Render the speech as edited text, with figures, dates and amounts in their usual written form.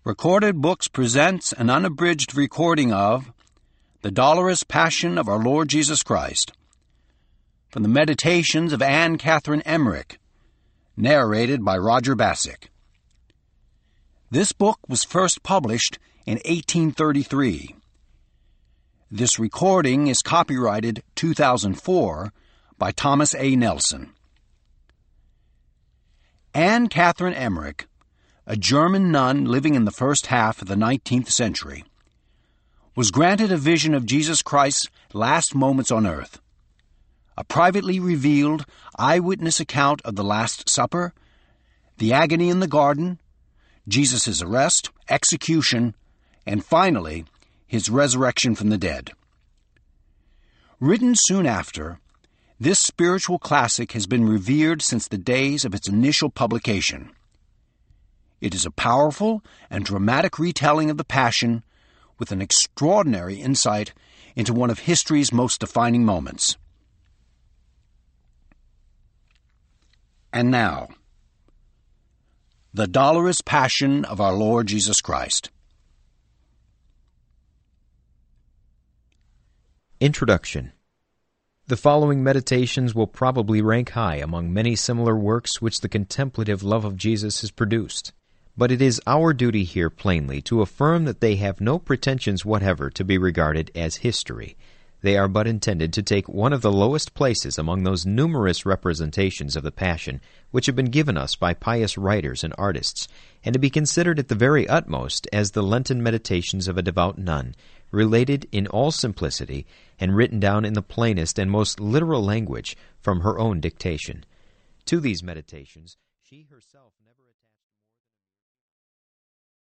Recorded Books presents an unabridged recording of The Dolorous Passion of Our Lord Jesus Christ, from the Meditations of Anne Catherine Emmerich, narrated by Roger Basic. This book was first published in 1833. This recording is copyrighted 2004 by Thomas A. Nelson. Anne Catherine Emmerich, a German nun living in the first half of the 19th century, was granted a vision of Jesus Christ's last moments on earth. A privately revealed eyewitness account of the Last Supper, the agony in the garden, Jesus' arrest, execution, and finally, his resurrection from the dead. Written soon after, this spiritual classic has been revered since the days of its initial publication. It is a powerful and dramatic retelling of the Passion with an extraordinary insight into one of history's most defining moments. And now, the Dolorous Passion of our Lord Jesus Christ. Introduction. The following meditations will probably rank high among many similar works which the contemplative love of Jesus has produced. But it is our duty here plainly to affirm that they have no pretensions whatever to be regarded as history. They are but intended to take one of the lowest places among those numerous representations of the Passion which have been given us by pious writers and artists, and to be considered at the very utmost as the Lenten meditations of a devout nun, related in all simplicity and written down in the plainest and most literal language from her own dictation. To these meditations she herself never